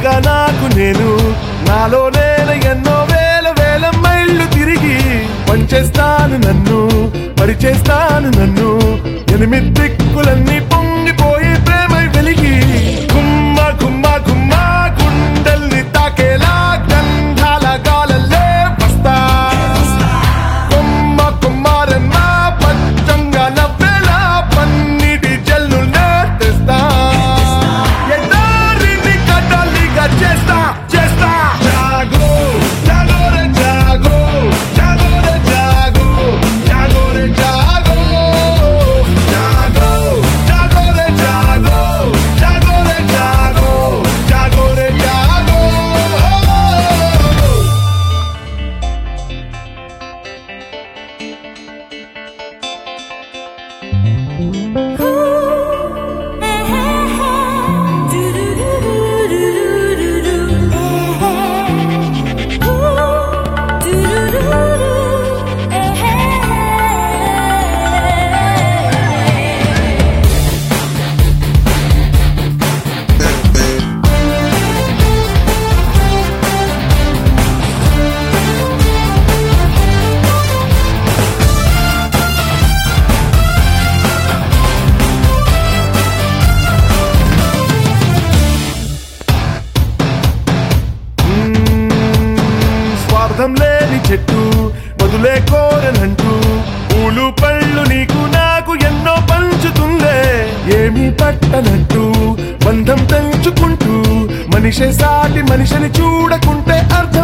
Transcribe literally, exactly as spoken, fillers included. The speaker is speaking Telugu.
సొంతంగా నాకు నేను నాలో నేను ఎన్నో వేల వేల మైళ్ళు తిరిగి పంచేస్తాను నన్ను పరిచేస్తాను నన్ను ఎనిమిది దిక్కులన్నీ పొంగిపోయి ప్రేమ వెలిగి గుమ్మ గుమ్మ గుమ్మ గుండెల్ని తాకేలా గంధాల గాలల్లే వస్తా కొమ్మ కొమ్మారమ్మ పచ్చంగా నవ్వేలా పన్నిటి జల్లునే తెస్తా ఎడారిని కదలిగా చేస్తా చేస్తా జాగో జాగో రే జాగో జాగో రే జాగో జాగో రే జాగో జాగో జాగో రే జాగో జాగో రే జాగో జాగో రే జాగో స్వార్థం లేని చెట్టు వదులే కోరనంటూ పూలు పళ్ళు నీకు నాకు ఎన్నో పంచుతుందే ఏమీ పట్టనట్టు బంధం తెంచుకుంటూ మనిషే సాటి మనిషిని చూడకుంటే అర్థం